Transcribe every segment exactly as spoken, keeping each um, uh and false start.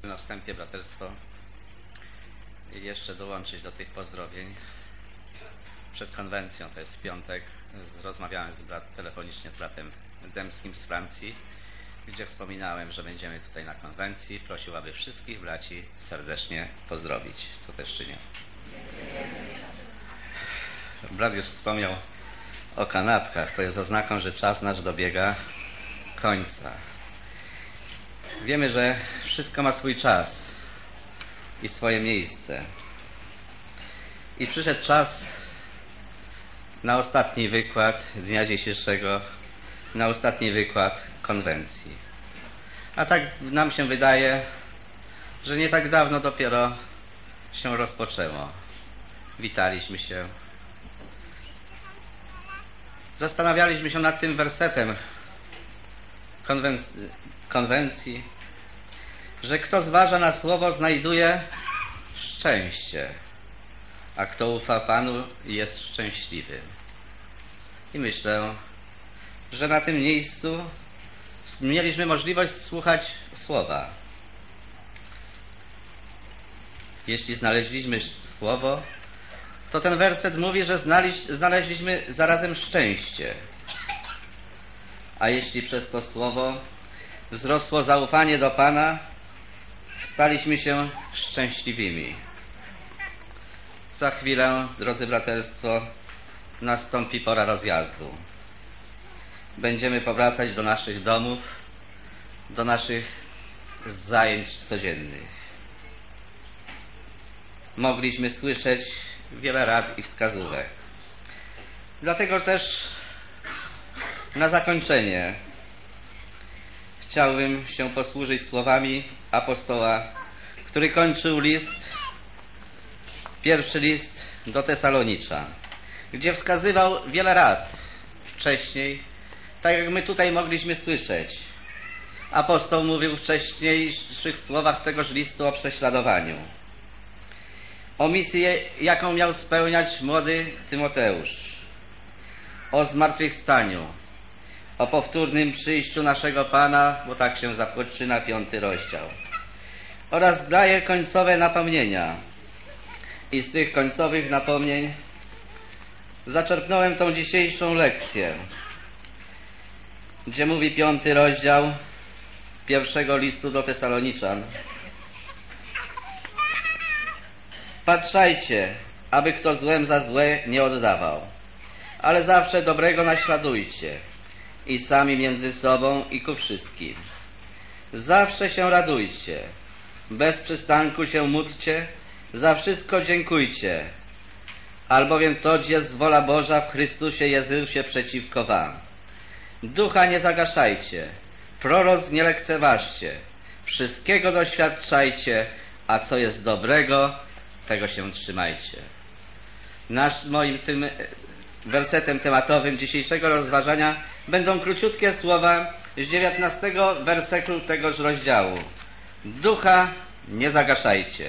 Na wstępie, braterstwo, i jeszcze dołączyć do tych pozdrowień. Przed konwencją, to jest w piątek, rozmawiałem z brat, telefonicznie z bratem Dębskim z Francji, gdzie wspominałem, że będziemy tutaj na konwencji. Prosił, aby wszystkich braci serdecznie pozdrowić, co też czynię. Brat już wspomniał o kanapkach. To jest oznaką, że czas nasz dobiega końca. Wiemy, że wszystko ma swój czas i swoje miejsce. I przyszedł czas na ostatni wykład dnia dzisiejszego, na ostatni wykład konwencji. A tak nam się wydaje, że nie tak dawno dopiero się rozpoczęło. Witaliśmy się. Zastanawialiśmy się nad tym wersetem konwenc- konwencji, że kto zważa na słowo, znajduje szczęście, a kto ufa Panu, jest szczęśliwy. I myślę, że na tym miejscu mieliśmy możliwość słuchać słowa. Jeśli znaleźliśmy słowo, to ten werset mówi, że znaleźliśmy zarazem szczęście. A jeśli przez to słowo wzrosło zaufanie do Pana, staliśmy się szczęśliwymi. Za chwilę, drodzy braterstwo, nastąpi pora rozjazdu. Będziemy powracać do naszych domów, do naszych zajęć codziennych. Mogliśmy słyszeć wiele rad i wskazówek. Dlatego też na zakończenie chciałbym się posłużyć słowami apostoła, który kończył list, pierwszy list do Tesaloniczan, gdzie wskazywał wiele rad wcześniej, tak jak my tutaj mogliśmy słyszeć. Apostoł mówił w wcześniejszych słowach tegoż listu o prześladowaniu, o misji, jaką miał spełniać młody Tymoteusz, o zmartwychwstaniu, o powtórnym przyjściu naszego Pana, bo tak się zapoczyna piąty rozdział, oraz daje końcowe napomnienia. I z tych końcowych napomnień zaczerpnąłem tą dzisiejszą lekcję, gdzie mówi piąty rozdział pierwszego listu do Tesaloniczan. Patrzajcie, aby kto złem za złe nie oddawał, ale zawsze dobrego naśladujcie i sami między sobą i ku wszystkim. Zawsze się radujcie, bez przystanku się módlcie, za wszystko dziękujcie, albowiem to jest wola Boża w Chrystusie Jezusie przeciwko wam. Ducha nie zagaszajcie, proroc nie lekceważcie, wszystkiego doświadczajcie, a co jest dobrego, tego się trzymajcie. Nasz, moim tym wersetem tematowym dzisiejszego rozważania będą króciutkie słowa z dziewiętnastego wersetu tegoż rozdziału. Ducha nie zagaszajcie.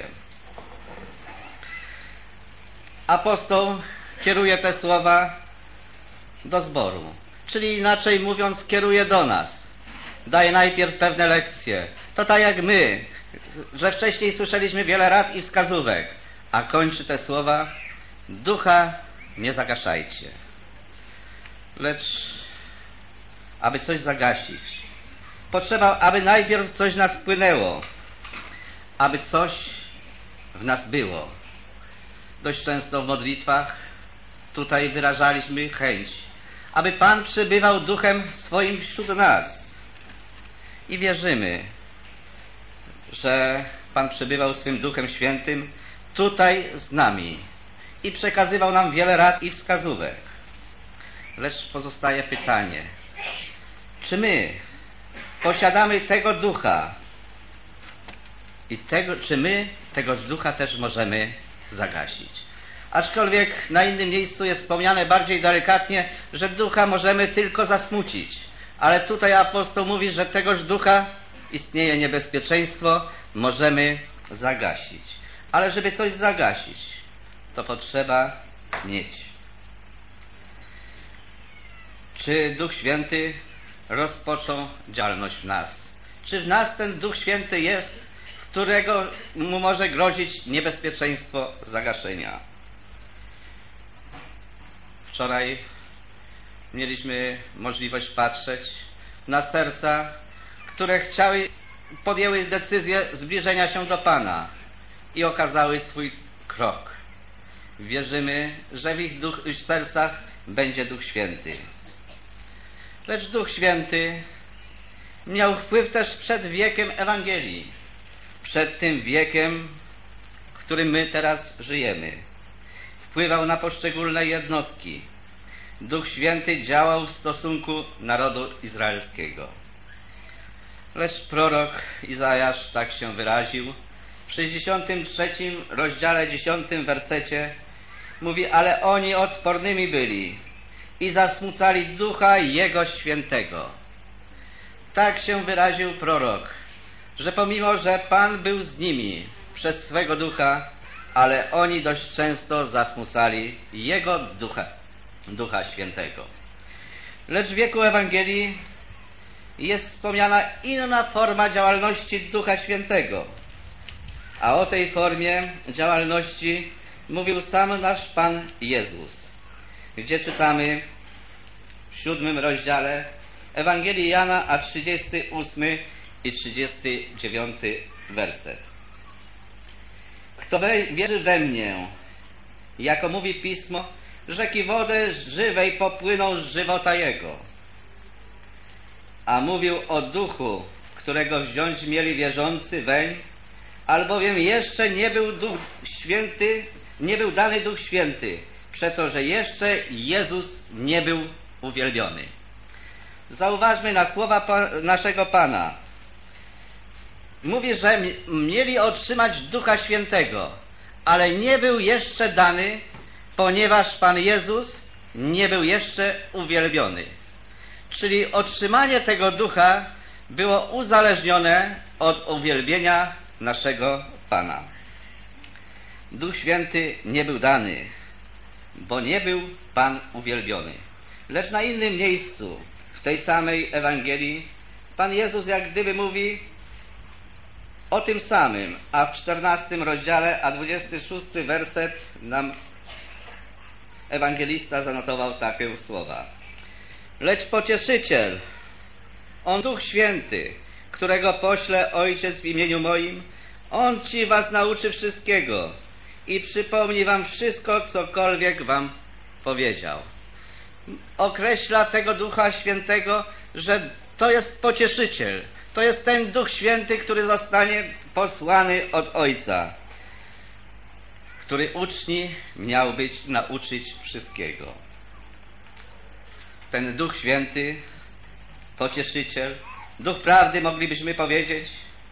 Apostoł kieruje te słowa do zboru, czyli inaczej mówiąc, kieruje do nas. Daje najpierw pewne lekcje. To tak jak my, że wcześniej słyszeliśmy wiele rad i wskazówek, a kończy te słowa: ducha nie zagaszajcie. Lecz aby coś zagasić, potrzeba, aby najpierw coś nas płynęło, aby coś w nas było. Dość często w modlitwach tutaj wyrażaliśmy chęć, aby Pan przebywał duchem swoim wśród nas. I wierzymy, że Pan przebywał swym Duchem Świętym tutaj z nami i przekazywał nam wiele rad i wskazówek. Lecz pozostaje pytanie, czy my posiadamy tego ducha i tego, czy my tego ducha też możemy zagasić. Aczkolwiek na innym miejscu jest wspomniane bardziej delikatnie, że ducha możemy tylko zasmucić. Ale tutaj apostoł mówi, że tegoż ducha istnieje niebezpieczeństwo, możemy zagasić. Ale żeby coś zagasić, to potrzeba mieć. Czy Duch Święty rozpoczął działalność w nas? Czy w nas ten Duch Święty jest w którego mu może grozić niebezpieczeństwo zagaszenia. Wczoraj mieliśmy możliwość patrzeć na serca, które chciały, podjęły decyzję zbliżenia się do Pana i okazały swój krok. Wierzymy, że w ich, duch, ich sercach będzie Duch Święty. Lecz Duch Święty miał wpływ też przed wiekiem Ewangelii, przed tym wiekiem, w którym my teraz żyjemy. Wpływał na poszczególne jednostki. Duch Święty działał w stosunku narodu izraelskiego. Lecz prorok Izajasz tak się wyraził w sześćdziesiątym trzecim rozdziale dziesiątym wersecie. Mówi, ale oni odpornymi byli i zasmucali Ducha Jego Świętego. Tak się wyraził prorok, że pomimo, że Pan był z nimi przez swego Ducha, ale oni dość często zasmucali Jego Ducha, Ducha Świętego. Lecz w wieku Ewangelii jest wspomniana inna forma działalności Ducha Świętego. A o tej formie działalności mówił sam nasz Pan Jezus, gdzie czytamy w siódmym rozdziale Ewangelii Jana, a trzydziesty ósmy i trzydziesty dziewiąty werset. Kto wierzy we mnie, jako mówi Pismo, rzeki wody żywej popłyną z żywota jego. A mówił o Duchu, którego wziąć mieli wierzący weń, albowiem jeszcze nie był Duch Święty, nie był dany Duch Święty, przeto, że jeszcze Jezus nie był uwielbiony. Zauważmy na słowa pa, naszego Pana. Mówi, że mieli otrzymać Ducha Świętego, ale nie był jeszcze dany, ponieważ Pan Jezus nie był jeszcze uwielbiony. Czyli otrzymanie tego Ducha było uzależnione od uwielbienia naszego Pana. Duch Święty nie był dany, bo nie był Pan uwielbiony. Lecz na innym miejscu, w tej samej Ewangelii, Pan Jezus jak gdyby mówi o tym samym, a w czternastym rozdziale, a dwudziesty szósty werset nam ewangelista zanotował takie słowa. Lecz Pocieszyciel, On Duch Święty, którego pośle Ojciec w imieniu moim, On ci was nauczy wszystkiego i przypomni wam wszystko, cokolwiek wam powiedział. Określa tego Ducha Świętego, że to jest Pocieszyciel. To jest ten Duch Święty, który zostanie posłany od Ojca, który uczni miał być, nauczyć wszystkiego. Ten Duch Święty, Pocieszyciel, Duch Prawdy, moglibyśmy powiedzieć,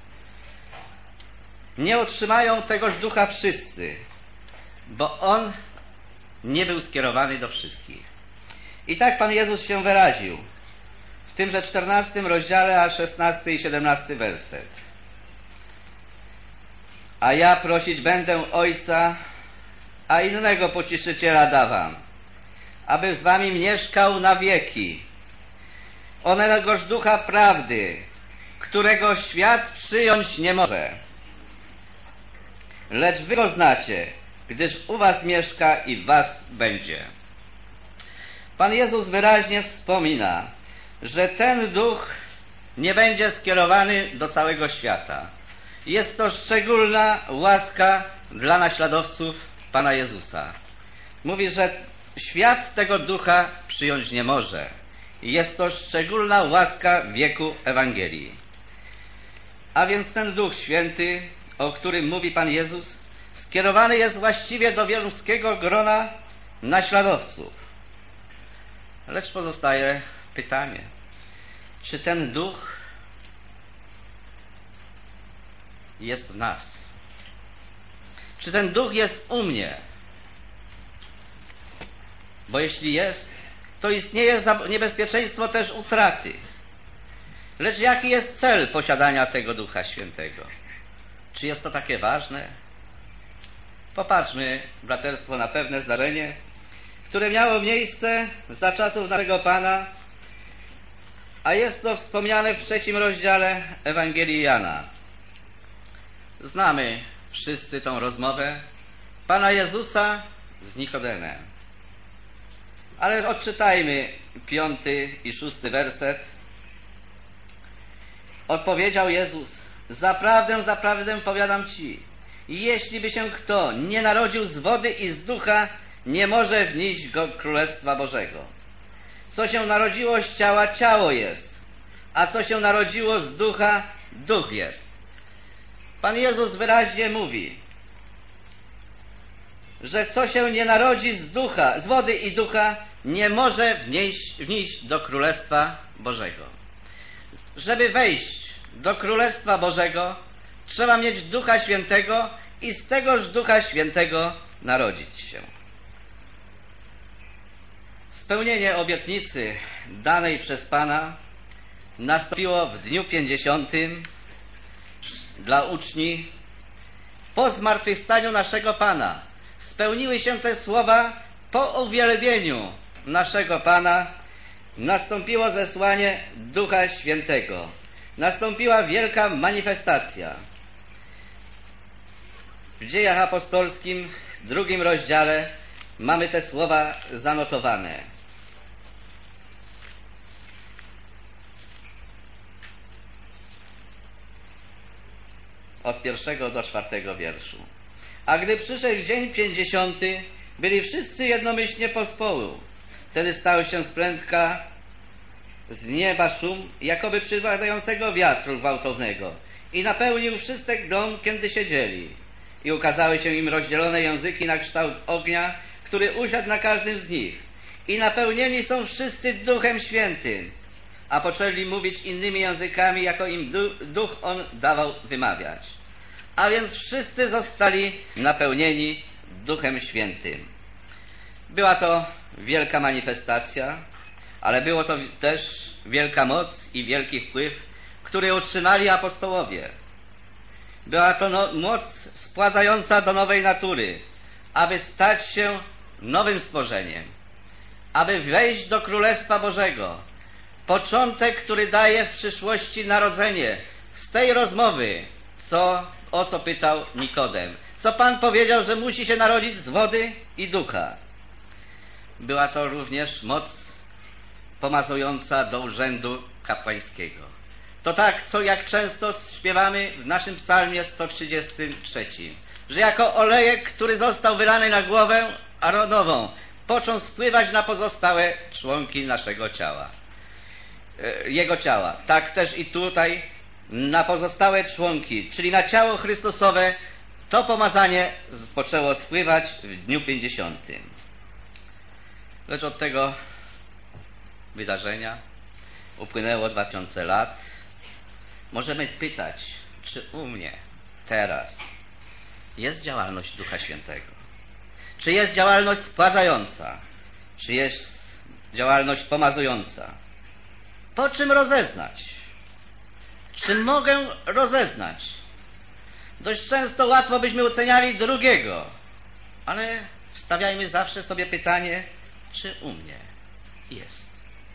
nie otrzymają tegoż Ducha wszyscy, bo On nie był skierowany do wszystkich. I tak Pan Jezus się wyraził w tymże czternastym rozdziale, a szesnasty i siedemnasty werset. A ja prosić będę Ojca, a innego Pocieszyciela dawam, aby z wami mieszkał na wieki. Onegoż Ducha Prawdy, którego świat przyjąć nie może. Lecz wy go znacie, gdyż u was mieszka i w was będzie. Pan Jezus wyraźnie wspomina, że ten Duch nie będzie skierowany do całego świata. Jest to szczególna łaska dla naśladowców Pana Jezusa. Mówi, że świat tego Ducha przyjąć nie może. Jest to szczególna łaska wieku Ewangelii. A więc ten Duch Święty, o którym mówi Pan Jezus, skierowany jest właściwie do wieluńskiego grona naśladowców. Lecz pozostaje pytanie, czy ten Duch jest w nas? Czy ten Duch jest u mnie? Bo jeśli jest, to istnieje niebezpieczeństwo też utraty. Lecz jaki jest cel posiadania tego Ducha Świętego? Czy jest to takie ważne? Popatrzmy, braterstwo, na pewne zdarzenie, które miało miejsce za czasów naszego Pana, a jest to wspomniane w trzecim rozdziale Ewangelii Jana. Znamy wszyscy tą rozmowę Pana Jezusa z Nikodemem. Ale odczytajmy piąty i szósty werset. Odpowiedział Jezus: zaprawdę, zaprawdę powiadam ci, jeśli by się kto nie narodził z wody i z ducha, nie może wnieść go Królestwa Bożego. Co się narodziło z ciała, ciało jest, a co się narodziło z ducha, duch jest. Pan Jezus wyraźnie mówi, że co się nie narodzi z ducha, z wody i ducha, nie może wnieść, wnieść do Królestwa Bożego. Żeby wejść do Królestwa Bożego, trzeba mieć Ducha Świętego i z tegoż Ducha Świętego narodzić się. Spełnienie obietnicy danej przez Pana nastąpiło w dniu pięćdziesiątym dla uczniów po zmartwychwstaniu naszego Pana. Spełniły się te słowa po uwielbieniu naszego Pana. Nastąpiło zesłanie Ducha Świętego. Nastąpiła wielka manifestacja. W Dziejach Apostolskim, w drugim rozdziale, mamy te słowa zanotowane. Od pierwszego do czwartego wierszu. A gdy przyszedł dzień pięćdziesiąty, byli wszyscy jednomyślnie pospołu. Wtedy stał się z prędka z nieba szum, jakoby przypadającego wiatru gwałtownego, i napełnił wszystek dom, kiedy siedzieli. I ukazały się im rozdzielone języki na kształt ognia, który usiadł na każdym z nich. I napełnieni są wszyscy Duchem Świętym, a poczęli mówić innymi językami, jako im Duch On dawał wymawiać. A więc wszyscy zostali napełnieni Duchem Świętym. Była to wielka manifestacja, ale było to też wielka moc i wielki wpływ, który otrzymali apostołowie. Była to no, moc spładzająca do nowej natury, aby stać się nowym stworzeniem, aby wejść do Królestwa Bożego. Początek, który daje w przyszłości narodzenie z tej rozmowy, co, o co pytał Nikodem. Co Pan powiedział, że musi się narodzić z wody i ducha. Była to również moc pomazująca do urzędu kapłańskiego. To tak, co jak często śpiewamy w naszym psalmie sto trzydziestym trzecim, że jako olejek, który został wylany na głowę Aaronową, począł spływać na pozostałe członki naszego ciała, jego ciała. Tak też i tutaj na pozostałe członki, czyli na ciało Chrystusowe, to pomazanie poczęło spływać w dniu pięćdziesiątym. Lecz od tego wydarzenia upłynęło dwa tysiące lat. Możemy pytać, czy u mnie teraz jest działalność Ducha Świętego? Czy jest działalność spładzająca? Czy jest działalność pomazująca? Po czym rozeznać? Czy mogę rozeznać? Dość często łatwo byśmy oceniali drugiego, ale stawiajmy zawsze sobie pytanie, czy u mnie jest.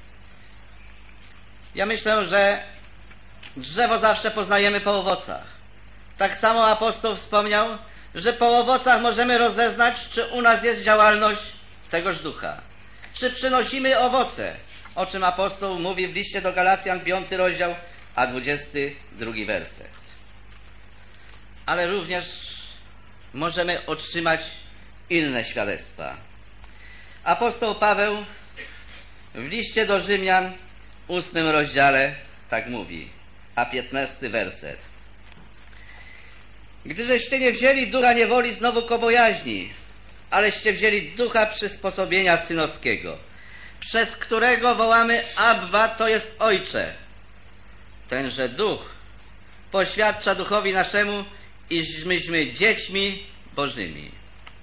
Ja myślę, że drzewo zawsze poznajemy po owocach. Tak samo apostoł wspomniał, że po owocach możemy rozeznać, czy u nas jest działalność tegoż ducha. Czy przynosimy owoce, o czym apostoł mówi w liście do Galacjan, piąty rozdział, a dwudziesty drugi werset. Ale również możemy otrzymać inne świadectwa. Apostoł Paweł w liście do Rzymian, ósmym rozdziale, tak mówi, a piętnasty werset. Gdyżeście nie wzięli ducha niewoli znowu ku bojaźni, aleście wzięli ducha przysposobienia synowskiego, przez którego wołamy Abba, to jest Ojcze. Tenże duch poświadcza duchowi naszemu, iż myśmy dziećmi Bożymi.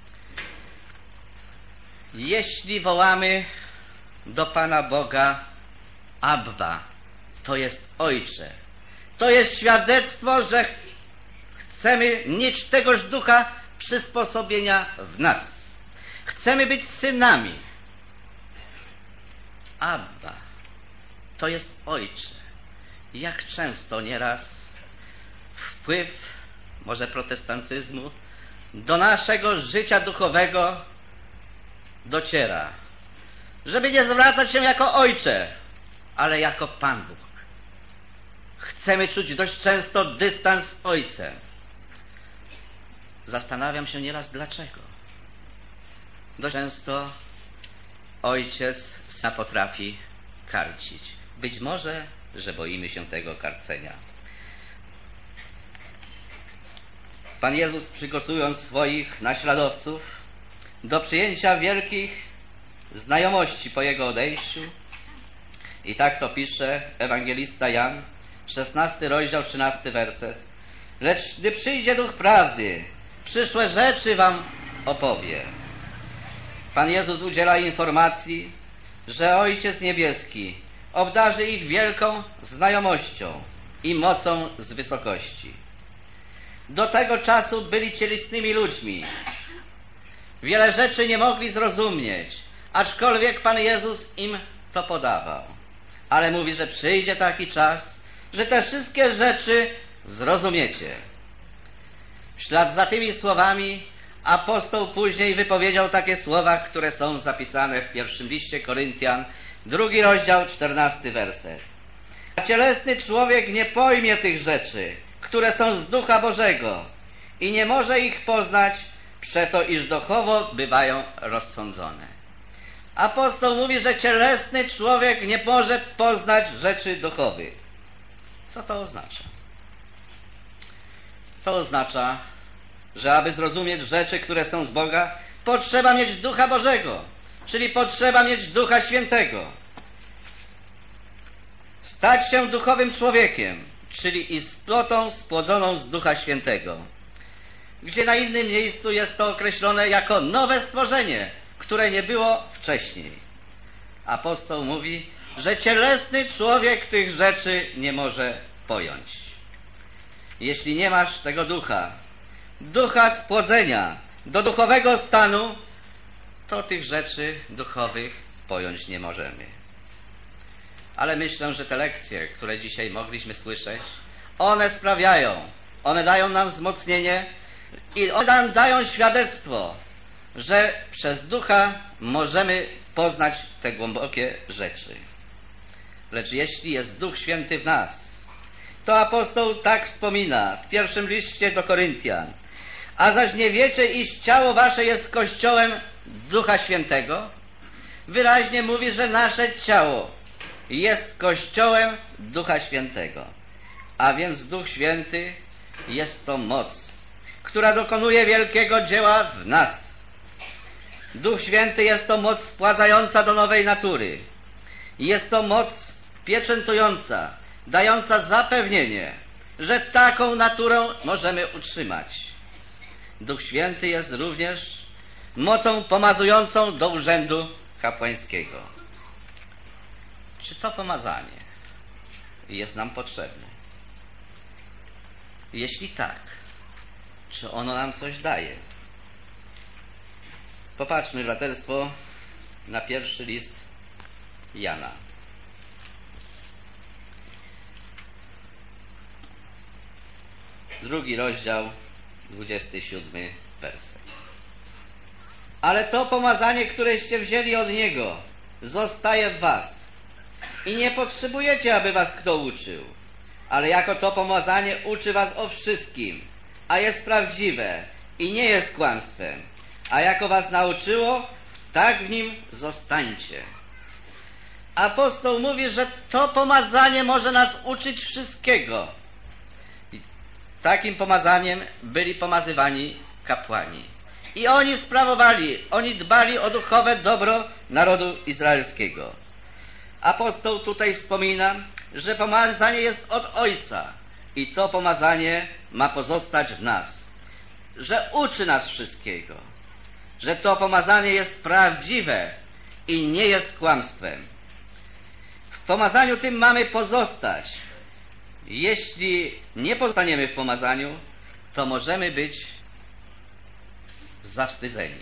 Jeśli wołamy do Pana Boga Abba, to jest Ojcze. To jest świadectwo, że chcemy mieć tegoż ducha przysposobienia w nas. Chcemy być synami. Abba, to jest Ojcze. Jak często nieraz wpływ może protestantyzmu, do naszego życia duchowego dociera. Żeby nie zwracać się jako Ojcze, ale jako Pan Bóg. Chcemy czuć dość często dystans z Ojcem. Zastanawiam się nieraz dlaczego. Dość często Ojciec syna potrafi karcić. Być może, że boimy się tego karcenia. Pan Jezus, przygotując swoich naśladowców do przyjęcia wielkich znajomości po Jego odejściu, i tak to pisze ewangelista Jan, szesnasty rozdział, trzynasty werset. Lecz gdy przyjdzie Duch Prawdy, przyszłe rzeczy wam opowie. Pan Jezus udziela informacji, że Ojciec Niebieski obdarzy ich wielką znajomością i mocą z wysokości. Do tego czasu byli cielesnymi ludźmi. Wiele rzeczy nie mogli zrozumieć, aczkolwiek Pan Jezus im to podawał. Ale mówi, że przyjdzie taki czas, że te wszystkie rzeczy zrozumiecie. W ślad za tymi słowami apostoł później wypowiedział takie słowa, które są zapisane w pierwszym liście Koryntian, drugi rozdział, czternasty werset. A cielesny człowiek nie pojmie tych rzeczy, które są z Ducha Bożego i nie może ich poznać, przeto iż duchowo bywają rozsądzone. Apostoł mówi, że cielesny człowiek nie może poznać rzeczy duchowych. Co to oznacza? To oznacza, że aby zrozumieć rzeczy, które są z Boga, potrzeba mieć Ducha Bożego, czyli potrzeba mieć Ducha Świętego. Stać się duchowym człowiekiem, czyli istotą spłodzoną z Ducha Świętego, gdzie na innym miejscu jest to określone jako nowe stworzenie, które nie było wcześniej. Apostoł mówi, że cielesny człowiek tych rzeczy nie może pojąć. Jeśli nie masz tego ducha, ducha spłodzenia do duchowego stanu, to tych rzeczy duchowych pojąć nie możemy. Ale myślę, że te lekcje, które dzisiaj mogliśmy słyszeć, one sprawiają, one dają nam wzmocnienie i one nam dają świadectwo, że przez ducha możemy poznać te głębokie rzeczy. Lecz jeśli jest Duch Święty w nas, to apostoł tak wspomina w pierwszym liście do Koryntian. A zaś nie wiecie, iż ciało wasze jest kościołem Ducha Świętego? Wyraźnie mówi, że nasze ciało jest kościołem Ducha Świętego. A więc Duch Święty jest to moc, która dokonuje wielkiego dzieła w nas. Duch Święty jest to moc spładzająca do nowej natury. Jest to moc pieczętująca, dająca zapewnienie, że taką naturę możemy utrzymać. Duch Święty jest również mocą pomazującą do urzędu kapłańskiego. Czy to pomazanie jest nam potrzebne? Jeśli tak, czy ono nam coś daje? Popatrzmy, braterstwo, na pierwszy list Jana. Drugi rozdział, dwudziesty siódmy werset. Ale to pomazanie, któreście wzięli od Niego, zostaje w was. I nie potrzebujecie, aby was kto uczył. Ale jako to pomazanie uczy was o wszystkim, a jest prawdziwe i nie jest kłamstwem. A jako was nauczyło, tak w nim zostańcie. Apostoł mówi, że to pomazanie może nas uczyć wszystkiego. I takim pomazaniem byli pomazywani kapłani. I oni sprawowali, oni dbali o duchowe dobro narodu izraelskiego. Apostoł tutaj wspomina, że pomazanie jest od Ojca i to pomazanie ma pozostać w nas. Że uczy nas wszystkiego. Że to pomazanie jest prawdziwe i nie jest kłamstwem. W pomazaniu tym mamy pozostać. Jeśli nie pozostaniemy w pomazaniu, to możemy być zawstydzeni.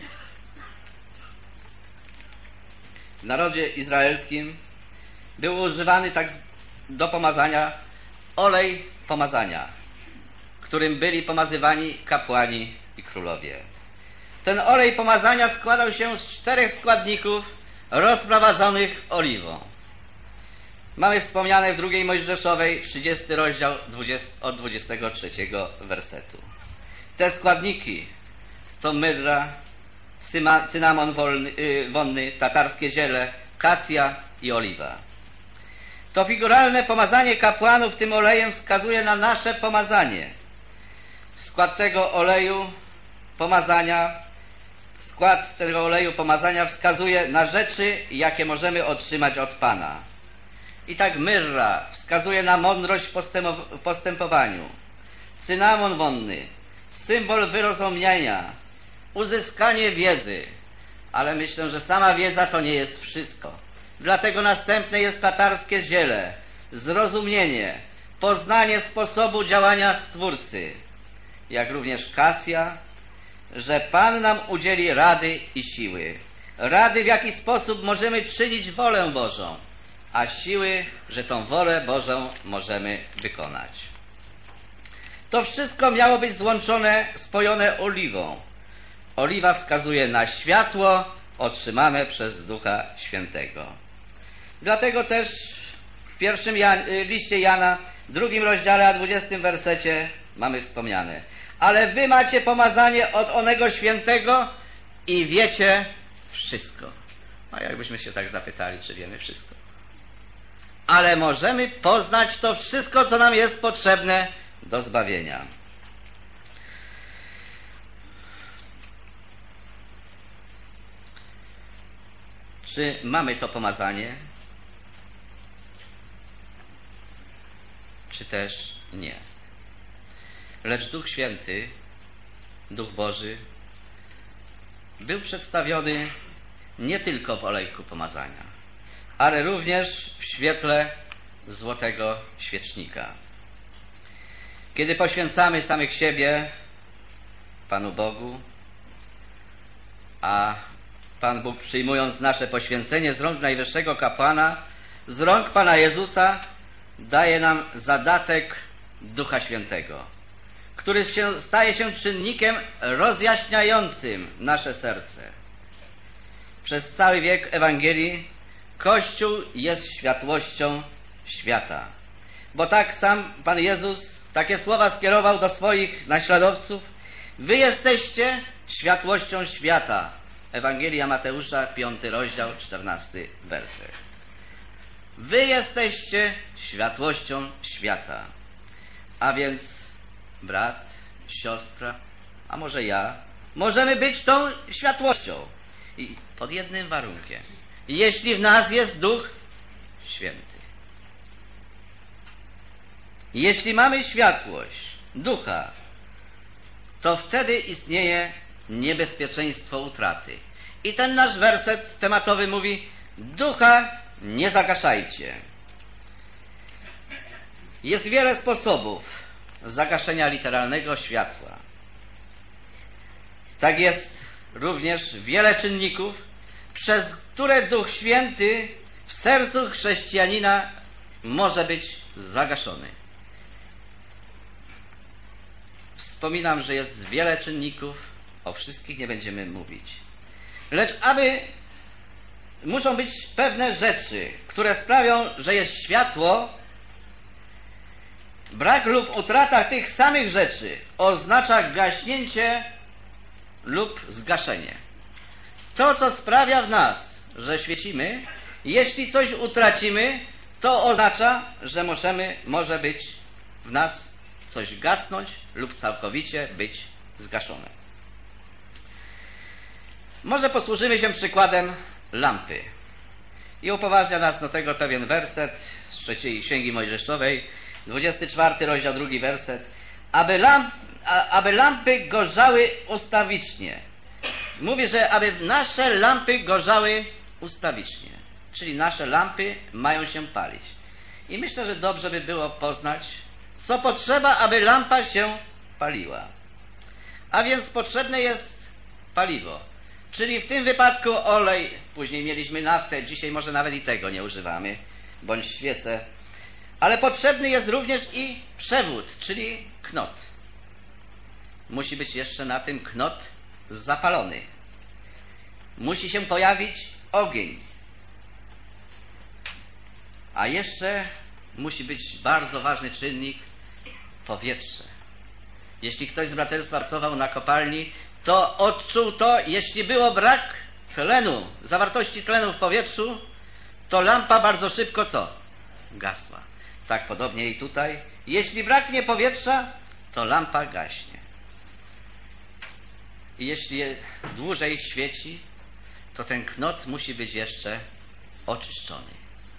W narodzie izraelskim był używany tak do pomazania olej pomazania, którym byli pomazywani kapłani i królowie. Ten olej pomazania składał się z czterech składników rozprowadzonych oliwą. Mamy wspomniane w drugiej Mojżeszowej, trzydziesty rozdział od dwudziestego trzeciego wersetu. Te składniki to myrra, cynamon wolny, yy, wonny, tatarskie ziele, kasja i oliwa. To figuralne pomazanie kapłanów tym olejem wskazuje na nasze pomazanie. W skład tego oleju pomazania, skład tego oleju pomazania wskazuje na rzeczy, jakie możemy otrzymać od Pana. I tak myrra wskazuje na mądrość w postępowaniu. Cynamon wonny, symbol wyrozumienia, uzyskanie wiedzy. Ale myślę, że sama wiedza to nie jest wszystko. Dlatego następne jest tatarskie ziele, zrozumienie, poznanie sposobu działania Stwórcy, jak również kasja, że Pan nam udzieli rady i siły. Rady, w jaki sposób możemy czynić wolę Bożą, a siły, że tą wolę Bożą możemy wykonać. To wszystko miało być złączone, spojone oliwą. Oliwa wskazuje na światło otrzymane przez Ducha Świętego. Dlatego też w pierwszym Jan, liście Jana, drugim rozdziale, a dwudziestym wersecie mamy wspomniane: ale wy macie pomazanie od onego świętego i wiecie wszystko. A jakbyśmy się tak zapytali, czy wiemy wszystko? Ale możemy poznać to wszystko, co nam jest potrzebne do zbawienia. Czy mamy to pomazanie? Czy też nie? Lecz Duch Święty, Duch Boży, był przedstawiony nie tylko w olejku pomazania, ale również w świetle złotego świecznika. Kiedy poświęcamy samych siebie Panu Bogu, a Pan Bóg, przyjmując nasze poświęcenie z rąk najwyższego kapłana, z rąk Pana Jezusa, daje nam zadatek Ducha Świętego, który się, staje się czynnikiem rozjaśniającym nasze serce. Przez cały wiek Ewangelii Kościół jest światłością świata. Bo tak sam Pan Jezus takie słowa skierował do swoich naśladowców: wy jesteście światłością świata. Ewangelia Mateusza, piąty rozdział, czternasty werset. Wy jesteście światłością świata. A więc brat, siostra, a może ja, możemy być tą światłością. I pod jednym warunkiem: jeśli w nas jest Duch Święty. Jeśli mamy światłość Ducha, to wtedy istnieje niebezpieczeństwo utraty. I ten nasz werset tematowy mówi: Ducha nie zagaszajcie. Jest wiele sposobów zagaszenia literalnego światła. Tak jest również wiele czynników, przez które Duch Święty w sercu chrześcijanina może być zagaszony. Wspominam, że jest wiele czynników, o wszystkich nie będziemy mówić. Lecz aby muszą być pewne rzeczy, które sprawią, że jest światło. Brak lub utrata tych samych rzeczy oznacza gaśnięcie lub zgaszenie. To, co sprawia w nas, że świecimy, jeśli coś utracimy, to oznacza, że możemy, może być w nas coś gasnąć lub całkowicie być zgaszone. Może posłużymy się przykładem lampy. I upoważnia nas do tego pewien werset z trzeciej Księgi Mojżeszowej, dwudziesty czwarty rozdział, drugi werset. Aby, lamp, a, aby lampy gorzały ustawicznie. Mówi, że aby nasze lampy gorzały ustawicznie. Czyli nasze lampy mają się palić. I myślę, że dobrze by było poznać, co potrzeba, aby lampa się paliła. A więc potrzebne jest paliwo. Czyli w tym wypadku olej, później mieliśmy naftę, dzisiaj może nawet i tego nie używamy, bądź świece. Ale potrzebny jest również i przewód, czyli knot. musi być jeszcze na tym knot zapalony. Musi się pojawić ogień. A jeszcze musi być bardzo ważny czynnik powietrze. Jeśli ktoś z braterstwa pracował na kopalni, to odczuł to, jeśli było brak tlenu, zawartości tlenu w powietrzu, to lampa bardzo szybko co? Gasła. Tak podobnie i tutaj. Jeśli braknie powietrza, to lampa gaśnie. I jeśli dłużej świeci, to ten knot musi być jeszcze oczyszczony.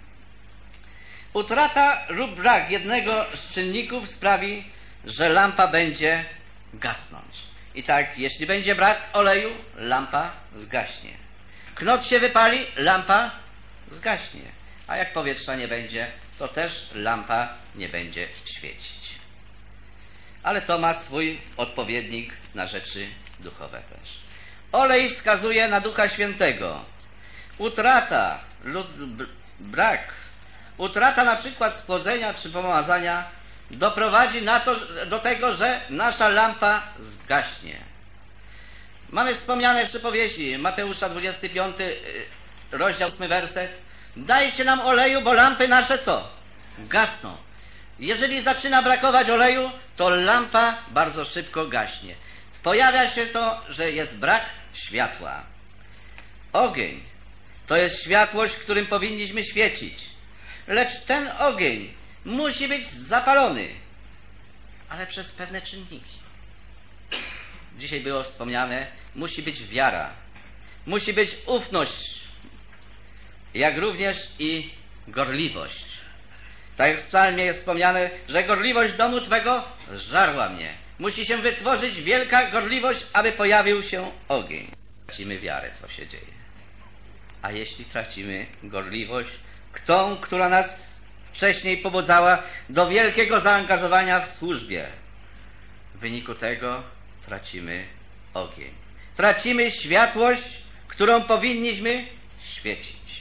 Utrata lub brak jednego z czynników sprawi, że lampa będzie gasnąć. I tak, jeśli będzie brak oleju, lampa zgaśnie. Knot się wypali, lampa zgaśnie. A jak powietrza nie będzie, to też lampa nie będzie świecić. Ale to ma swój odpowiednik na rzeczy duchowe też. Olej wskazuje na Ducha Świętego. Utrata lub brak, utrata na przykład spłodzenia czy pomazania doprowadzi na to, do tego, że nasza lampa zgaśnie. Mamy wspomniane w przypowieści Mateusza dwudziesty piąty rozdział ósmy werset. Dajcie nam oleju, bo lampy nasze co? Gasną. Jeżeli zaczyna brakować oleju, to lampa bardzo szybko gaśnie. Pojawia się to, że jest brak światła. Ogień to jest światłość, którym powinniśmy świecić. Lecz ten ogień musi być zapalony, ale przez pewne czynniki. Dzisiaj było wspomniane, musi być wiara, musi być ufność, jak również i gorliwość. Tak jak w psalmie jest wspomniane, że gorliwość domu Twego żarła mnie. Musi się wytworzyć wielka gorliwość, aby pojawił się ogień. Tracimy wiarę, co się dzieje. A jeśli tracimy gorliwość, tą, która nas wcześniej pobudzała do wielkiego zaangażowania w służbie, w wyniku tego tracimy ogień. Tracimy światłość, którą powinniśmy świecić.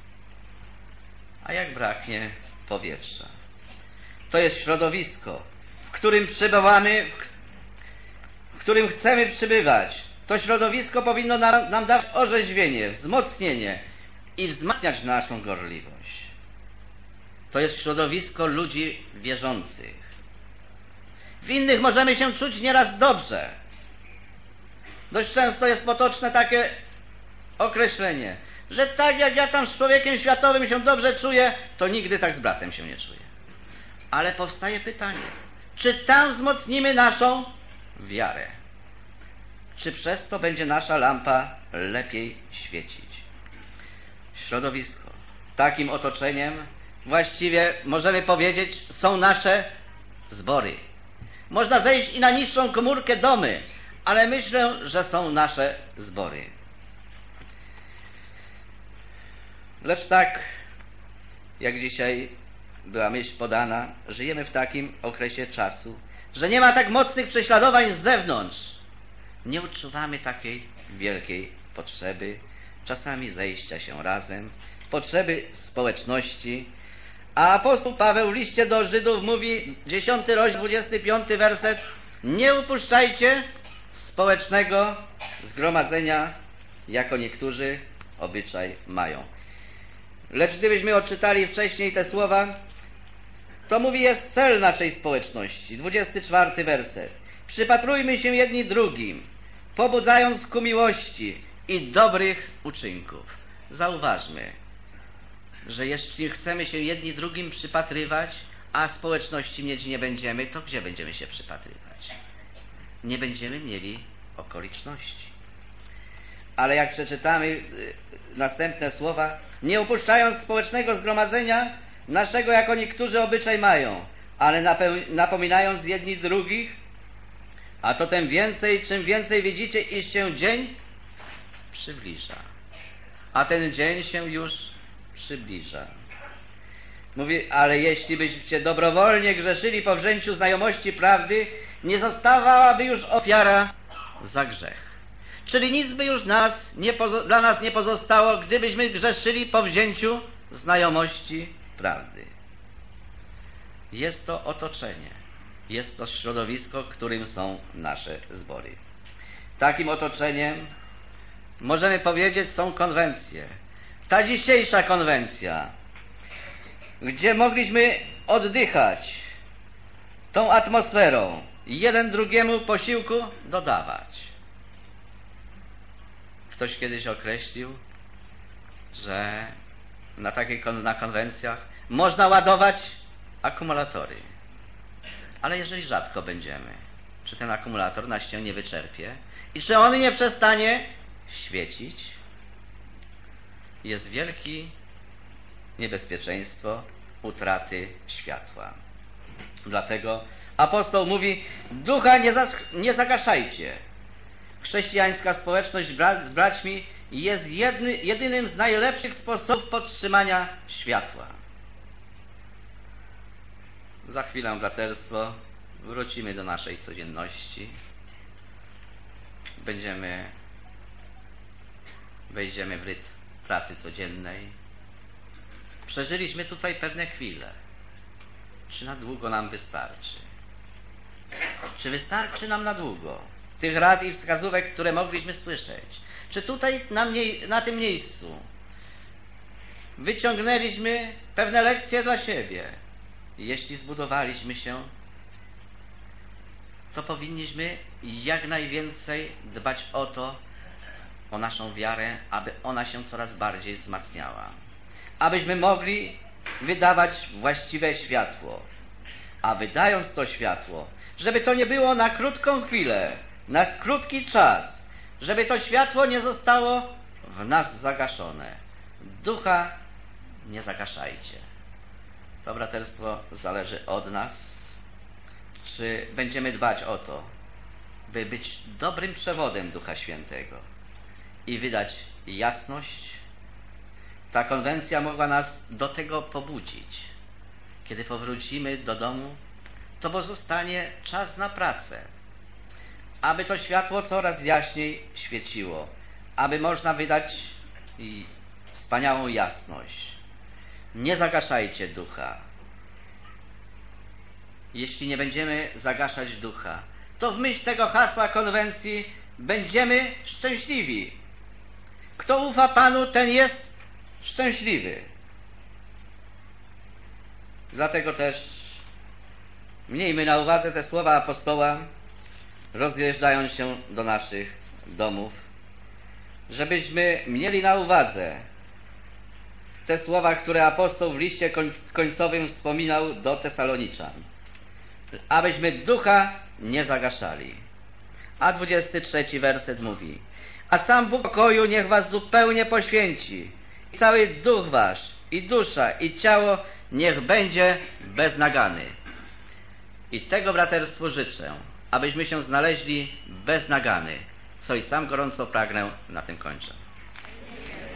A jak braknie powietrza? To jest środowisko, w którym przebywamy, w którym chcemy przybywać. To środowisko powinno nam, nam dać orzeźwienie, wzmocnienie i wzmacniać naszą gorliwość. To jest środowisko ludzi wierzących. W innych możemy się czuć nieraz dobrze. Dość często jest potoczne takie określenie, że tak jak ja tam z człowiekiem światowym się dobrze czuję, to nigdy tak z bratem się nie czuję. Ale powstaje pytanie, czy tam wzmocnimy naszą wiarę? Czy przez to będzie nasza lampa lepiej świecić? Środowisko. Takim otoczeniem właściwie możemy powiedzieć są nasze zbory. Można zejść i na niższą komórkę domy, ale myślę, że są nasze zbory. Lecz tak, jak dzisiaj była myśl podana, żyjemy w takim okresie czasu, że nie ma tak mocnych prześladowań z zewnątrz. Nie odczuwamy takiej wielkiej potrzeby, czasami zejścia się razem, potrzeby społeczności. A apostoł Paweł w liście do Żydów mówi, dziesiąty rozdział, dwudziesty piąty werset, nie upuszczajcie społecznego zgromadzenia, jako niektórzy obyczaj mają. Lecz gdybyśmy odczytali wcześniej te słowa, to mówi, jest cel naszej społeczności. dwudziesty czwarty werset. Przypatrujmy się jedni drugim, pobudzając ku miłości i dobrych uczynków. Zauważmy, że jeśli chcemy się jedni drugim przypatrywać, a społeczności mieć nie będziemy, to gdzie będziemy się przypatrywać? Nie będziemy mieli okoliczności. Ale jak przeczytamy następne słowa, nie upuszczając społecznego zgromadzenia naszego, jako niektórzy obyczaj mają, ale napominając jedni drugich, a to tym więcej, czym więcej widzicie, iż się dzień przybliża. A ten dzień się już przybliża. Mówi, ale jeśli byście dobrowolnie grzeszyli po wzięciu znajomości prawdy, nie zostawałaby już ofiara za grzech. Czyli nic by już nas nie pozo- dla nas nie pozostało, gdybyśmy grzeszyli po wzięciu znajomości prawdy. Jest to otoczenie. jest to środowisko, którym są nasze zbory. Takim otoczeniem, możemy powiedzieć, są konwencje. Ta dzisiejsza konwencja, gdzie mogliśmy oddychać tą atmosferą i jeden drugiemu posiłku dodawać. Ktoś kiedyś określił, że na takich na konwencjach można ładować akumulatory. Ale jeżeli rzadko będziemy, czy ten akumulator nas się nie wyczerpie i czy on nie przestanie świecić, jest wielkie niebezpieczeństwo utraty światła. Dlatego apostoł mówi, ducha nie, za, nie zagaszajcie. Chrześcijańska społeczność bra, z braćmi jest jedny, jedynym z najlepszych sposobów podtrzymania światła. Za chwilę, braterstwo, wrócimy do naszej codzienności. Będziemy, wejdziemy w rytm pracy codziennej. Przeżyliśmy tutaj pewne chwile. Czy na długo nam wystarczy? Czy wystarczy nam na długo tych rad i wskazówek, które mogliśmy słyszeć? Czy tutaj na, mnie, na tym miejscu wyciągnęliśmy pewne lekcje dla siebie? Jeśli zbudowaliśmy się, to powinniśmy jak najwięcej dbać o to, o naszą wiarę, aby ona się coraz bardziej wzmacniała. Abyśmy mogli wydawać właściwe światło. A wydając to światło, żeby to nie było na krótką chwilę, na krótki czas, żeby to światło nie zostało w nas zagaszone. Ducha nie zagaszajcie. To, braterstwo, zależy od nas, czy będziemy dbać o to, by być dobrym przewodem Ducha Świętego i wydać jasność. Ta konwencja mogła nas do tego pobudzić. Kiedy powrócimy do domu, to pozostanie czas na pracę, aby to światło coraz jaśniej świeciło, aby można wydać wspaniałą jasność. Nie zagaszajcie ducha. Jeśli nie będziemy zagaszać ducha, to w myśl tego hasła konwencji będziemy szczęśliwi. Kto ufa Panu, ten jest szczęśliwy. Dlatego też miejmy na uwadze te słowa apostoła, rozjeżdżając się do naszych domów, żebyśmy mieli na uwadze te słowa, które apostoł w liście końcowym wspominał do Tesaloniczan, abyśmy ducha nie zagaszali. A dwudziesty trzeci werset mówi: a sam Bóg pokoju niech was zupełnie poświęci, i cały duch wasz, i dusza, i ciało niech będzie bez nagany. I tego, braterstwu, życzę, abyśmy się znaleźli bez nagany, co i sam gorąco pragnę. Na tym kończę.